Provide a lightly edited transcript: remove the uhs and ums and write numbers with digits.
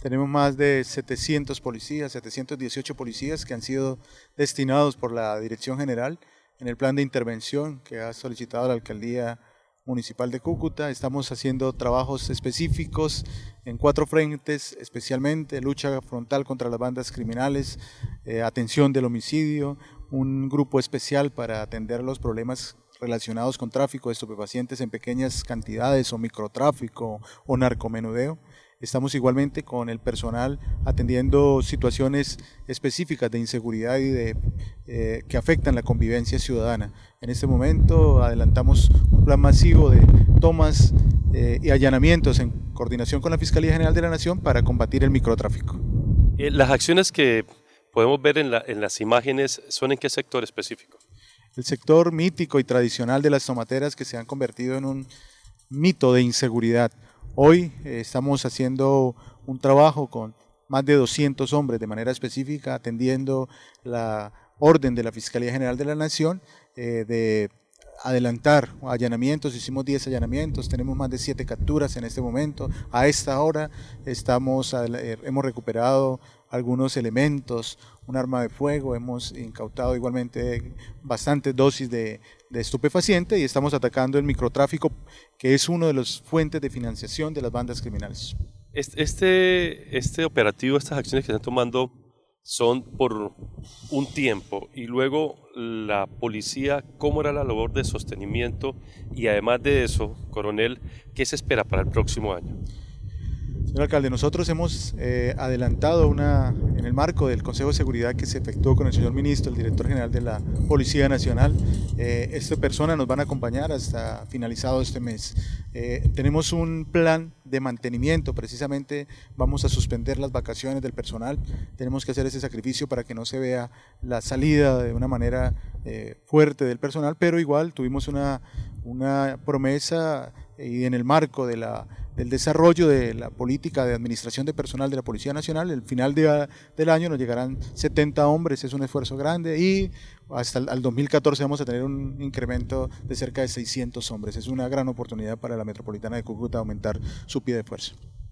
Tenemos más de 700 policías, 718 policías que han sido destinados por la Dirección General en el plan de intervención que ha solicitado la Alcaldía Municipal de Cúcuta. Estamos haciendo trabajos específicos en 4 frentes, especialmente lucha frontal contra las bandas criminales, atención del homicidio, un grupo especial para atender los problemas relacionados con tráfico de estupefacientes en pequeñas cantidades o microtráfico o narcomenudeo. Estamos igualmente con el personal atendiendo situaciones específicas de inseguridad y que afectan la convivencia ciudadana. En este momento adelantamos un plan masivo de tomas y allanamientos en coordinación con la Fiscalía General de la Nación para combatir el microtráfico. Las acciones que podemos ver en las imágenes, ¿son en qué sector específico? El sector mítico y tradicional de las tomateras que se han convertido en un mito de inseguridad. Hoy estamos haciendo un trabajo con más de 200 hombres de manera específica, atendiendo la orden de la Fiscalía General de la Nación de adelantar allanamientos. Hicimos 10 allanamientos, tenemos más de 7 capturas en este momento. A esta hora hemos recuperado algunos elementos, un arma de fuego, hemos incautado igualmente bastantes dosis de estupefaciente y estamos atacando el microtráfico, que es una de las fuentes de financiación de las bandas criminales. Este operativo, estas acciones que están tomando son por un tiempo, y luego la policía, ¿cómo era la labor de sostenimiento? Y además de eso, coronel, ¿qué se espera para el próximo año? Señor alcalde, nosotros hemos adelantado en el marco del Consejo de Seguridad que se efectuó con el señor ministro, el director general de la Policía Nacional. Esta persona nos van a acompañar hasta finalizado este mes. Tenemos un plan de mantenimiento, precisamente vamos a suspender las vacaciones del personal. Tenemos que hacer ese sacrificio para que no se vea la salida de una manera fuerte del personal, pero igual tuvimos una promesa y en el marco del desarrollo de la política de administración de personal de la Policía Nacional, el final del año nos llegarán 70 hombres, es un esfuerzo grande, y hasta el 2014 vamos a tener un incremento de cerca de 600 hombres. Es una gran oportunidad para la Metropolitana de Cúcuta aumentar su pie de fuerza.